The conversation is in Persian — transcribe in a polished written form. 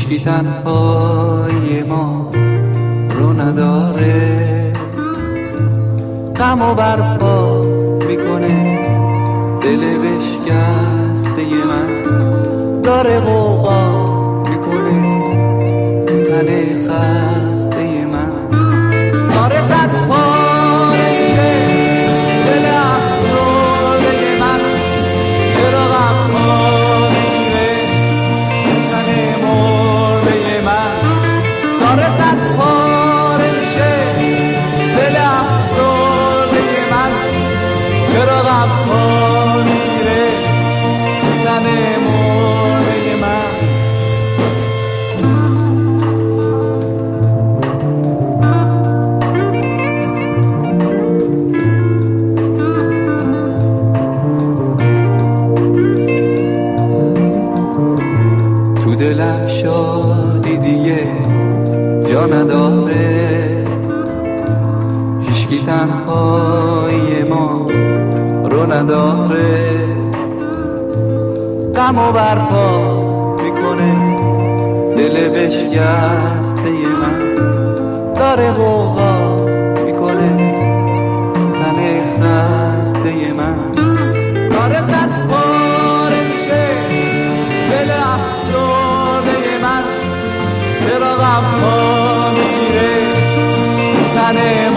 هیچکی تنهای ما رو نداره، غم و برپا میکنه دل بشکسته من، داره غوغا میکنه تن خسته من، داره زد پاره میشه دل افسرده من، چرا غم ها میگیره تن مرده من، داره زد پاره میشه دل افسرده من، چرا غم ها میگیره تن مرده من. تو دلم شادی دیگه جا نداره، هیچکی تنهای ما رو نداره، غم و برپا میکنه دل بشکسته من، داره غوغا میکنه تن خسته من، داره زد پاره میشه دل افسرده من، چرا غم ها میگیره تن